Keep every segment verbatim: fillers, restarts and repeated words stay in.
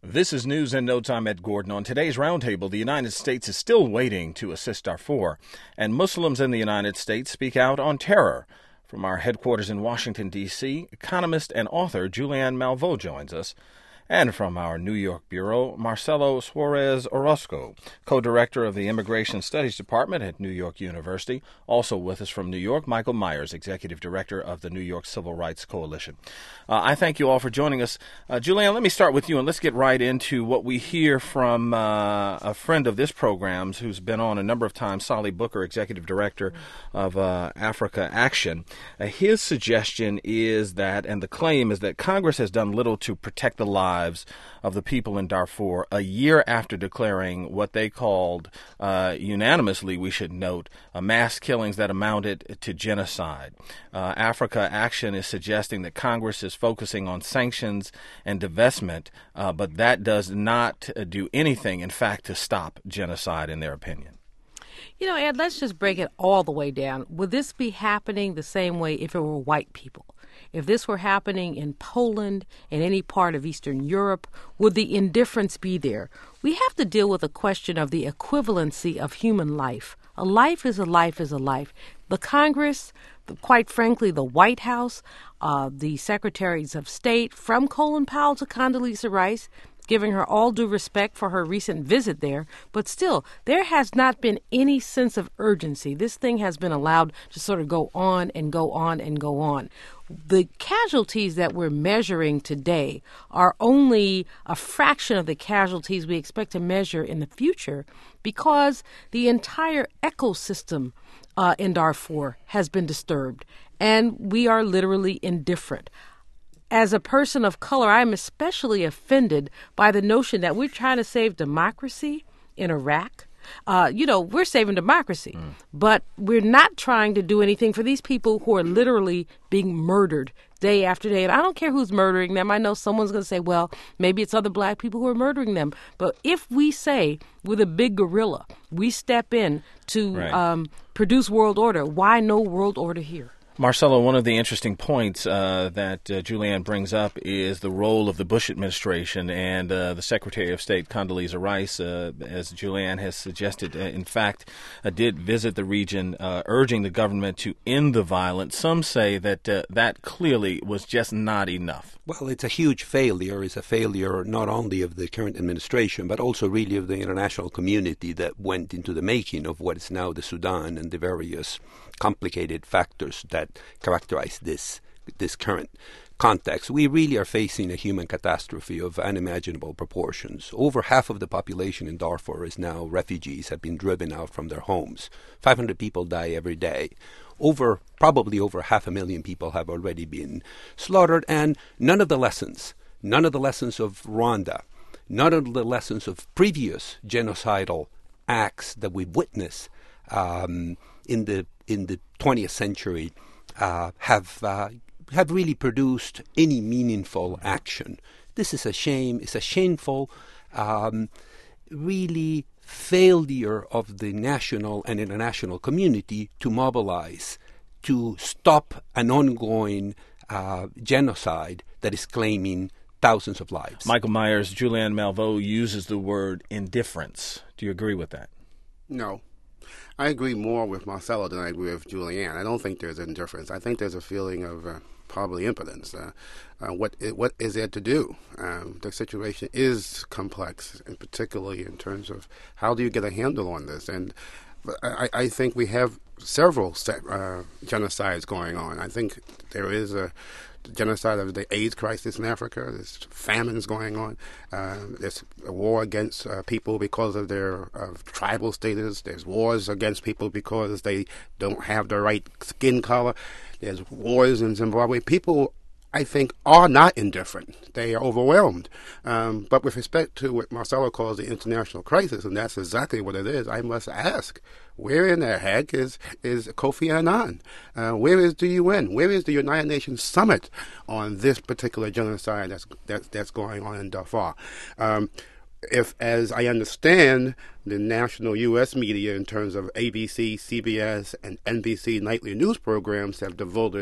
This is News in No Time. Ed Gordon. On today's roundtable, the United States is still waiting to assist Darfur, and Muslims in the United States speak out on terror. From our headquarters in Washington, D C, economist and author Julianne Malveaux joins us. And from our New York bureau, Marcelo Suarez Orozco, co-director of the Immigration Studies Department at New York University. Also with us from New York, Michael Myers, executive director of the New York Civil Rights Coalition. Uh, I thank you all for joining us. Uh, Julianne, let me start with you, and let's get right into what we hear from uh, a friend of this program's who's been on a number of times, Solly Booker, executive director of uh, Africa Action. Uh, his suggestion is that, and the claim is that Congress has done little to protect the lives of the people in Darfur a year after declaring what they called, uh, unanimously, we should note, uh, mass killings that amounted to genocide. Uh, Africa Action is suggesting that Congress is focusing on sanctions and divestment, uh, but that does not uh, do anything, in fact, to stop genocide, in their opinion. You know, Ed, let's just break it all the way down. Would this be happening the same way if it were white people? If this were happening in Poland, in any part of Eastern Europe, would the indifference be there? We have to deal with the question of the equivalency of human life. A life is a life is a life. The Congress, the, quite frankly, the White House, uh, the secretaries of state, from Colin Powell to Condoleezza Rice, giving her all due respect for her recent visit there, but still, there has not been any sense of urgency. This thing has been allowed to sort of go on and go on and go on. The casualties that we're measuring today are only a fraction of the casualties we expect to measure in the future, because the entire ecosystem uh, in Darfur has been disturbed, and we are literally indifferent. As a person of color, I'm especially offended by the notion that we're trying to save democracy in Iraq. Uh, you know, we're saving democracy, mm. but we're not trying to do anything for these people who are literally being murdered day after day. And I don't care who's murdering them. I know someone's going to say, well, maybe it's other black people who are murdering them. But if we say with a big gorilla, we step in to right. um, produce world order, why no world order here? Marcelo, one of the interesting points uh, that uh, Julianne brings up is the role of the Bush administration and uh, the Secretary of State, Condoleezza Rice, uh, as Julianne has suggested, uh, in fact, uh, did visit the region, uh, urging the government to end the violence. Some say that uh, that clearly was just not enough. Well, it's a huge failure. It's a failure not only of the current administration, but also really of the international community that went into the making of what is now the Sudan and the various complicated factors that characterize this this current context. We really are facing a human catastrophe of unimaginable proportions. Over half of the population in Darfur is now refugees, have been driven out from their homes. five hundred people die every day. Over, probably over half a million people have already been slaughtered, and none of the lessons, none of the lessons of Rwanda, none of the lessons of previous genocidal acts that we've witnessed um, in the in the twentieth century uh, have uh, have really produced any meaningful action. This is a shame. It's a shameful, um, really failure of the national and international community to mobilize to stop an ongoing uh, genocide that is claiming thousands of lives. Michael Myers, Julianne Malveaux uses the word indifference. Do you agree with that? No. I agree more with Marcelo than I agree with Julianne. I don't think there's indifference. I think there's a feeling of uh, probably impotence. Uh, uh, what what is there to do? Um, the situation is complex, and particularly in terms of how do you get a handle on this? And I, I think we have several uh, genocides going on. I think there is a genocide of the AIDS crisis in Africa. There's famines going on. Uh, there's a war against uh, people because of their uh, tribal status. There's wars against people because they don't have the right skin color. There's wars in Zimbabwe. People, I think, are not indifferent. They are overwhelmed. Um, but with respect to what Marcelo calls the international crisis, and that's exactly what it is, I must ask, where in the heck is, is Kofi Annan? Uh, where is the U N? Where is the United Nations Summit on this particular genocide that's, that's, that's going on in Darfur? Um, if, as I understand, the national U S media in terms of A B C, C B S, and N B C nightly news programs have devoted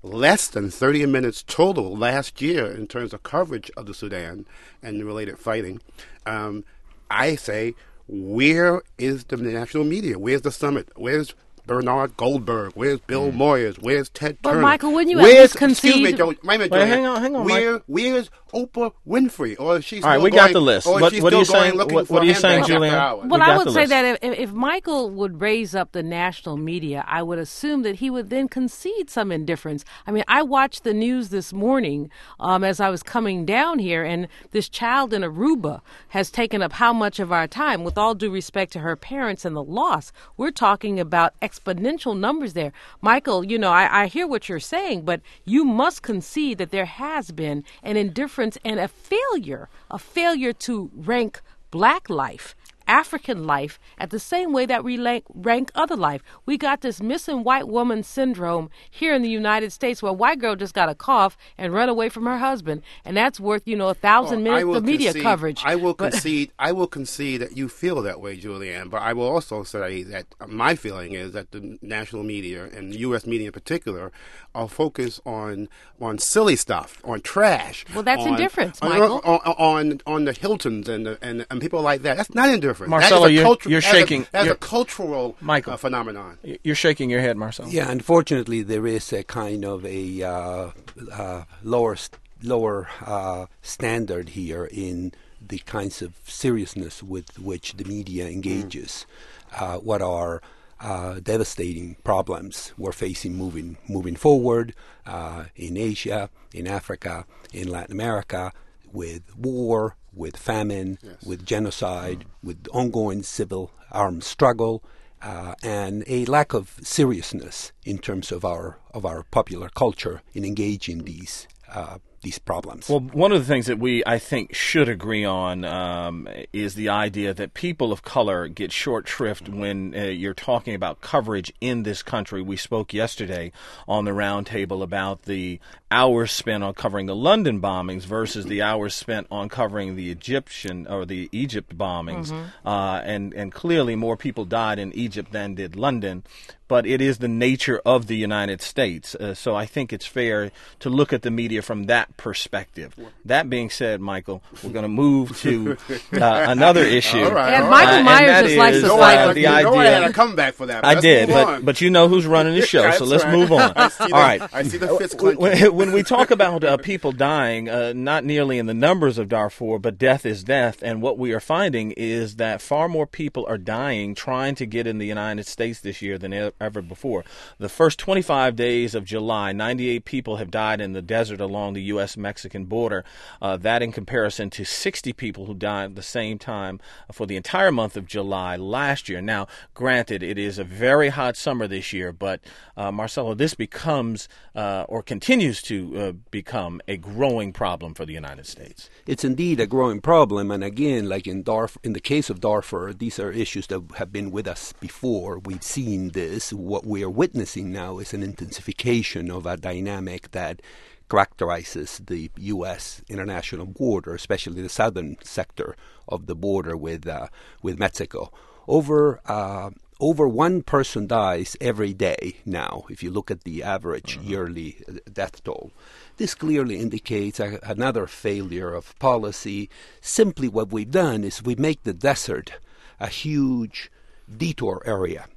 less than thirty minutes total last year in terms of coverage of the Sudan and the related fighting. Um, I say, where is the national media? Where's the summit? Where's Bernard Goldberg? Where's Bill Mm. Moyers? Where's Ted But Turner? Michael, wouldn't you at where's, least concede- Excuse me, Joe, wait a minute, Wait, Joanne. hang on, hang on, Where, Mike. where's Oprah Winfrey? Or is she All right, still we going, got the list. Or is What- she what are you still going saying- looking what- for what are you saying, handbags after Julianne? hours? We Well, got I the would say list. that if, if if Michael would raise up the national media, I would assume that he would then concede some indifference. I mean, I watched the news this morning um, as I was coming down here, and this child in Aruba has taken up how much of our time? With all due respect to her parents and the loss, we're talking about exponential numbers there. Michael, you know, I, I hear what you're saying, but you must concede that there has been an indifference and a failure, a failure to rank black life, African life, at the same way that we rank, rank other life. We got this missing white woman syndrome here in the United States, where a white girl just got a cough and run away from her husband, and that's worth, you know, a thousand Well, I minutes will of media concede- coverage. I will But- concede. I will concede that you feel that way, Julianne. But I will also say that my feeling is that the national media and the U S media in particular are focused on on silly stuff, on trash. Well, that's on, indifference, on, Michael. On, on, on, on the Hiltons and, the, and and people like that. That's not indifference. Marcelo, that is a you're- cultu- you're that's a- shaking. That's You're- a cultural Michael. uh, phenomenon. You're shaking your head, Marcel. Yeah, unfortunately, there is a kind of a uh, uh, lower st- lower uh, standard here in the kinds of seriousness with which the media engages. Mm. Uh, what are uh, devastating problems we're facing moving moving forward uh, in Asia, in Africa, in Latin America, with war, with famine, Yes. with genocide, mm. with ongoing civil armed struggle. Uh, and a lack of seriousness in terms of our of our popular culture in engaging these uh, these problems. Well, one of the things that we, I think, should agree on um, is the idea that people of color get short shrift when uh, you're talking about coverage in this country. We spoke yesterday on the roundtable about the hours spent on covering the London bombings versus the hours spent on covering the Egyptian or the Egypt bombings. Mm-hmm. Uh, and, and clearly more people died in Egypt than did London. But it is the nature of the United States. Uh, so I think it's fair to look at the media from that perspective. That being said, Michael, we're going to move to uh, another issue. All right, And all Michael right. Myers and that just likes is, to No, fight. uh, I, the you know I had idea. a comeback for that. I Let's did, move but on. but you know who's running the show, That's so let's right. move on. I see All the- right. I see the fist When, clenching. when we talk about uh, people dying, uh, not nearly in the numbers of Darfur, but death is death, and what we are finding is that far more people are dying trying to get in the United States this year than e- ever before. The first twenty-five days of July, ninety-eight people have died in the desert along the U S Mexican border. Uh, that in comparison to sixty people who died at the same time for the entire month of July last year. Now, granted, it is a very hot summer this year, but uh, Marcelo, this becomes uh, or continues to uh, become a growing problem for the United States. It's indeed a growing problem, and again, like in Darfur, in the case of Darfur, these are issues that have been with us before. We've seen this. What we are witnessing now is an intensification of a dynamic that characterizes the U S international border, especially the southern sector of the border with uh, with Mexico. Over uh, over one person dies every day now, if you look at the average mm-hmm. yearly death toll. This clearly indicates a, another failure of policy. Simply what we've done is we make the desert a huge detour area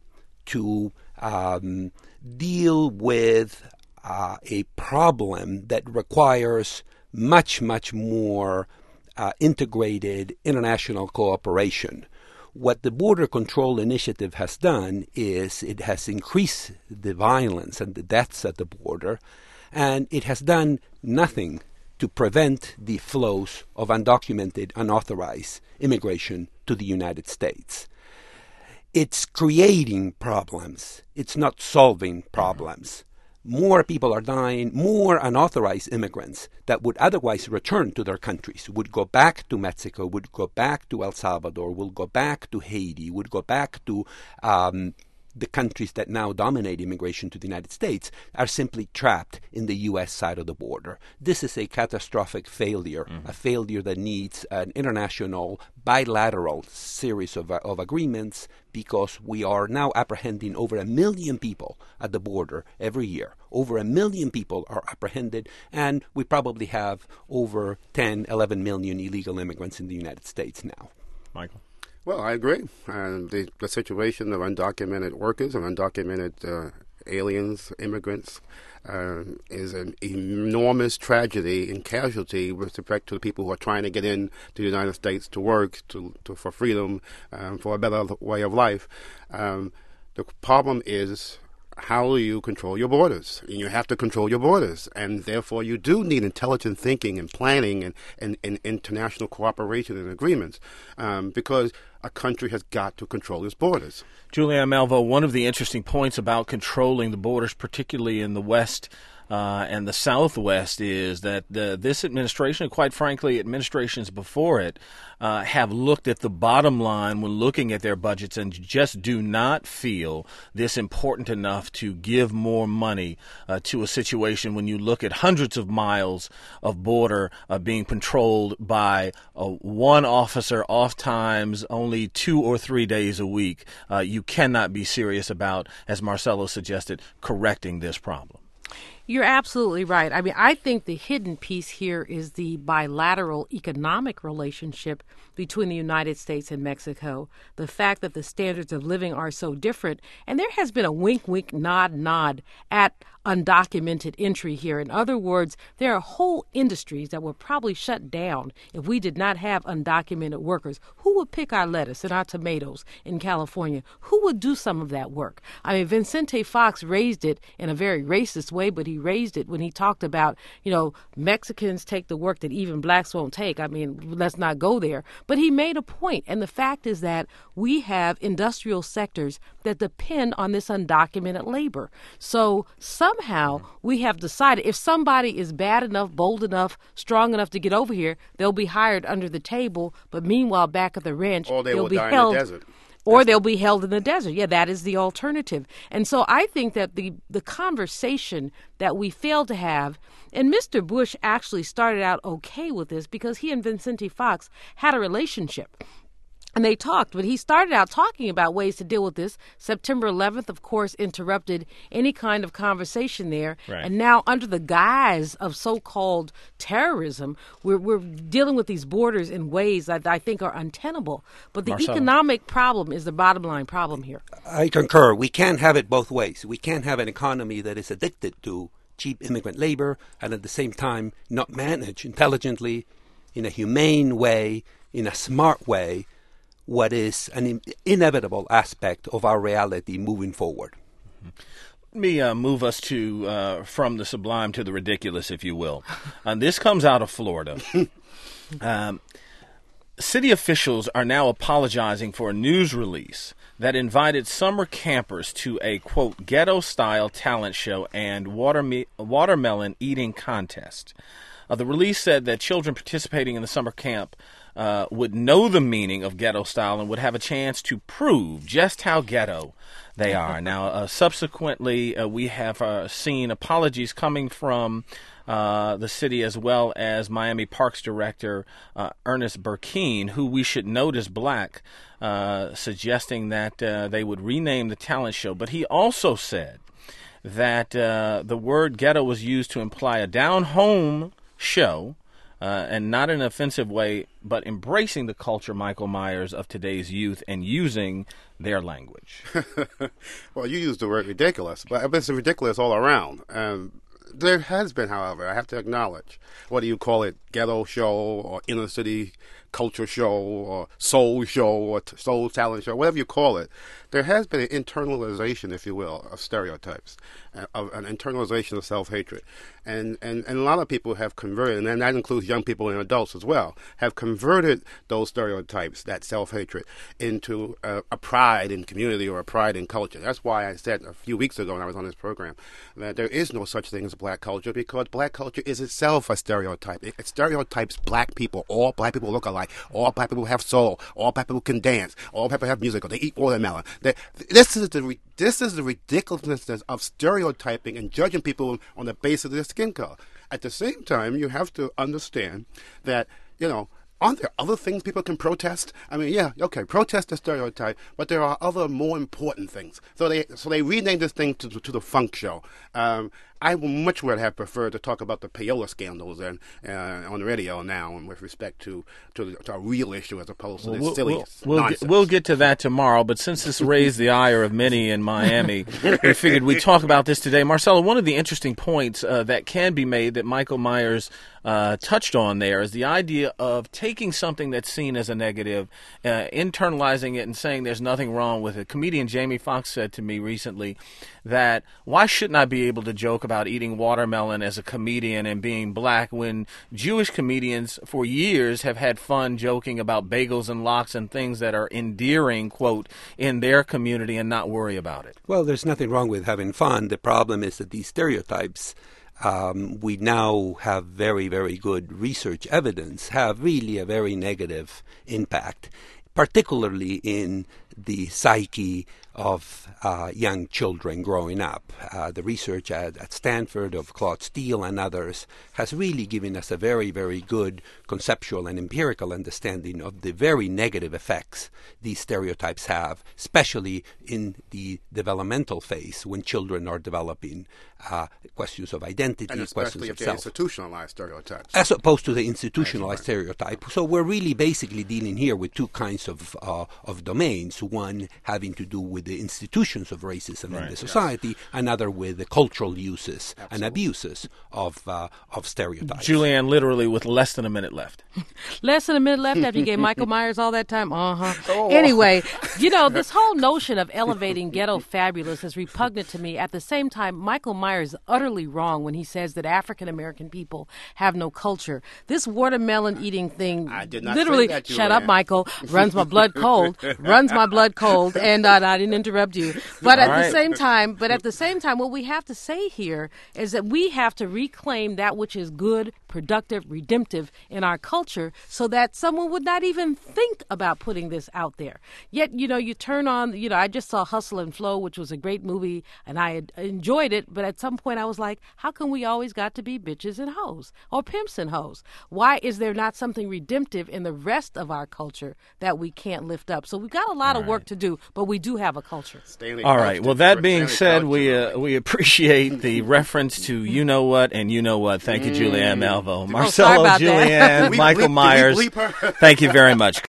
to um, deal with uh, a problem that requires much, much more uh, integrated international cooperation. What the Border Control Initiative has done is it has increased the violence and the deaths at the border, and it has done nothing to prevent the flows of undocumented, unauthorized immigration to the United States. It's creating problems. It's not solving problems. More people are dying, more unauthorized immigrants that would otherwise return to their countries would go back to Mexico, would go back to El Salvador, would go back to Haiti, would go back to um, the countries that now dominate immigration to the United States are simply trapped in the U S side of the border. This is a catastrophic failure, mm-hmm. a failure that needs an international bilateral series of, uh, of agreements, because we are now apprehending over a million people at the border every year. Over a million people are apprehended, and we probably have over ten, eleven million illegal immigrants in the United States now. Michael? Well, I agree. Uh, the, the situation of undocumented workers and undocumented uh, aliens, immigrants, uh, is an enormous tragedy and casualty with respect to the people who are trying to get into the United States to work, to, to for freedom, um, for a better way of life. Um, the problem is, how do you control your borders? And you have to control your borders. And therefore, you do need intelligent thinking and planning and, and, and international cooperation and agreements, um, because a country has got to control its borders. Julianne Malveaux, one of the interesting points about controlling the borders, particularly in the West uh, and the Southwest, is that the, this administration, and quite frankly, administrations before it, uh, have looked at the bottom line when looking at their budgets and just do not feel this important enough to give more money uh, to a situation when you look at hundreds of miles of border uh, being patrolled by uh, one officer, oftentimes only two or three days a week. Uh, you cannot be serious about, as Marcelo suggested, correcting this problem. You're absolutely right. I mean, I think the hidden piece here is the bilateral economic relationship between the United States and Mexico. The fact that the standards of living are so different. And there has been a wink, wink, nod, nod at undocumented entry here. In other words, there are whole industries that would probably shut down if we did not have undocumented workers. Who would pick our lettuce and our tomatoes in California? Who would do some of that work? I mean, Vicente Fox raised it in a very racist way, but he raised it when he talked about, you know, Mexicans take the work that even blacks won't take. I mean, let's not go there. But he made a point, and the fact is that we have industrial sectors that depend on this undocumented labor. So somehow we have decided if somebody is bad enough, bold enough, strong enough to get over here, they'll be hired under the table, but meanwhile back at the ranch, or they they'll will be die held. in the desert. Or they'll be held in the desert. Yeah, that is the alternative. And so I think that the, the conversation that we failed to have, and Mister Bush actually started out okay with this because he and Vicente Fox had a relationship. And they talked, but he started out talking about ways to deal with this. September eleventh, of course, interrupted any kind of conversation there. Right. And now, under the guise of so-called terrorism, we're, we're dealing with these borders in ways that I think are untenable. But the Marcelo. economic problem is the bottom line problem here. I concur. We can't have it both ways. We can't have an economy that is addicted to cheap immigrant labor and at the same time not manage intelligently, in a humane way, in a smart way, what is an in- inevitable aspect of our reality moving forward. Let me uh, move us to uh, from the sublime to the ridiculous, if you will. Uh, this comes out of Florida. um, city officials are now apologizing for a news release that invited summer campers to a, quote, ghetto-style talent show and waterme- watermelon eating contest. Uh, the release said that children participating in the summer camp uh, would know the meaning of ghetto style and would have a chance to prove just how ghetto they are. Now, uh, subsequently, uh, we have uh, seen apologies coming from uh, the city as well as Miami Parks Director uh, Ernest Burkeen, who we should note is black, uh, suggesting that uh, they would rename the talent show. But he also said that uh, the word ghetto was used to imply a down-home show, uh, and not in an offensive way, but embracing the culture, Michael Myers, of today's youth and using their language. Well, you used the word ridiculous, but it's ridiculous all around. Um, there has been, however, I have to acknowledge, whether you call it ghetto show or inner city culture show or soul show or t- soul talent show, whatever you call it, there has been an internalization, if you will, of stereotypes, uh, of an internalization of self-hatred. And, and, and a lot of people have converted, and that includes young people and adults as well, have converted those stereotypes, that self-hatred, into a, a pride in community or a pride in culture. That's why I said a few weeks ago when I was on this program that there is no such thing as black culture, because black culture is itself a stereotype. It, it stereotypes black people. All black people look alike. like all black people have soul, all black people can dance, all black people have music, or they eat watermelon. They, this is the this is the ridiculousness of stereotyping and judging people on the basis of their skin color. At the same time, you have to understand that, you know, aren't there other things people can protest? I mean, yeah, okay, protest the stereotype, but there are other more important things. So they so they renamed this thing to, to the funk show. Um, I would much would have preferred to talk about the payola scandals and uh, on the radio now, and with respect to to, the, to a real issue as opposed to well, this we'll, silly we'll, we'll nonsense. Get, we'll get to that tomorrow, but since this raised the ire of many in Miami, we figured we'd talk about this today. Marcelo, one of the interesting points uh, that can be made that Michael Myers uh, touched on there is the idea of taking something that's seen as a negative, uh, internalizing it and saying there's nothing wrong with it. Comedian Jamie Foxx said to me recently that why shouldn't I be able to joke about eating watermelon as a comedian and being black when Jewish comedians for years have had fun joking about bagels and lox and things that are endearing, quote, in their community and not worry about it? Well, there's nothing wrong with having fun. The problem is that these stereotypes, um, we now have very, very good research evidence, have really a very negative impact, particularly in the psyche of uh, young children growing up. Uh, the research at, at Stanford of Claude Steele and others has really given us a very, very good conceptual and empirical understanding of the very negative effects these stereotypes have, especially in the developmental phase when children are developing uh, questions of identity, and questions especially of if they're self. institutionalized stereotypes. As opposed to the institutionalized stereotype. So we're really basically dealing here with two kinds of uh, of domains, one having to do with the institutions of racism right. in the society, yes. another with the cultural uses Absolutely. and abuses of uh, of stereotypes. Julianne, literally with less than a minute left. Less than a minute left after you gave Michael Myers all that time? Uh-huh. Oh. Anyway, you know, this whole notion of elevating ghetto fabulous is repugnant to me. At the same time, Michael Myers is utterly wrong when he says that African-American people have no culture. This watermelon-eating thing I did not literally, say that, shut up, Michael, runs my blood cold, runs my blood cold, and uh, I didn't interrupt you. But at All right. the same time, but at the same time, what we have to say here is that we have to reclaim that which is good, productive, redemptive in our culture so that someone would not even think about putting this out there. Yet, you know, you turn on, you know, I just saw Hustle and Flow, which was a great movie, and I had enjoyed it, but at some point I was like, how come we always got to be bitches and hoes or pimps and hoes? Why is there not something redemptive in the rest of our culture that we can't lift up? So we've got a lot All of work right. to do, but we do have a culture. Stanley All right. Couch Well, did- that being Stanley said, Couch we did- uh, we appreciate the reference to you know what and you know what. Thank you, Julianne Malvo. sorry Marcelo, about that. Julianne, Did we Michael bleep- did we Myers. bleep her? Thank you very much.